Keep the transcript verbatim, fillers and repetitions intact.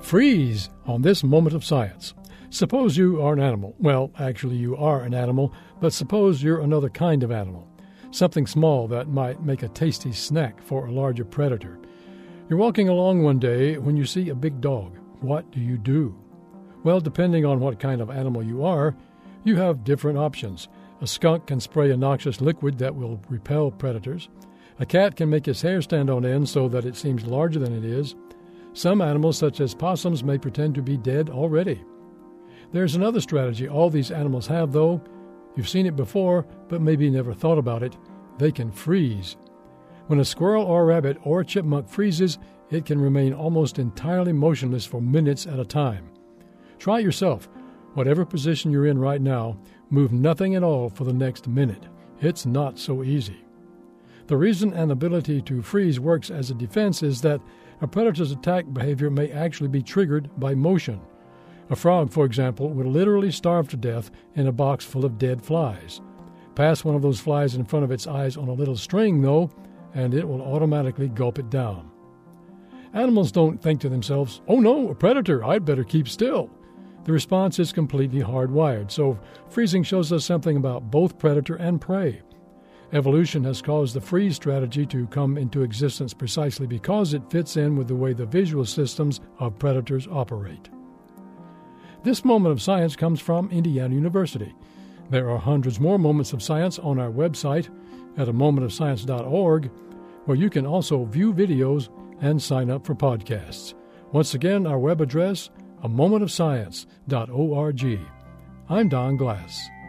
Freeze on this moment of science. Suppose you are an animal. Well, actually you are an animal, but suppose you're another kind of animal. Something small that might make a tasty snack for a larger predator. You're walking along one day when you see a big dog. What do you do? Well, depending on what kind of animal you are, you have different options. A skunk can spray a noxious liquid that will repel predators. A cat can make his hair stand on end so that it seems larger than it is. Some animals, such as possums, may pretend to be dead already. There's another strategy all these animals have, though. You've seen it before, but maybe never thought about it. They can freeze. When a squirrel or a rabbit or a chipmunk freezes, it can remain almost entirely motionless for minutes at a time. Try it yourself. Whatever position you're in right now, move nothing at all for the next minute. It's not so easy. The reason an ability to freeze works as a defense is that a predator's attack behavior may actually be triggered by motion. A frog, for example, would literally starve to death in a box full of dead flies. Pass one of those flies in front of its eyes on a little string, though, and it will automatically gulp it down. Animals don't think to themselves, "Oh no, a predator, I'd better keep still." The response is completely hardwired, so freezing shows us something about both predator and prey. Evolution has caused the freeze strategy to come into existence precisely because it fits in with the way the visual systems of predators operate. This moment of science comes from Indiana University. There are hundreds more moments of science on our website at a moment of science dot org, where you can also view videos and sign up for podcasts. Once again, our web address, a moment of science dot org. I'm Don Glass.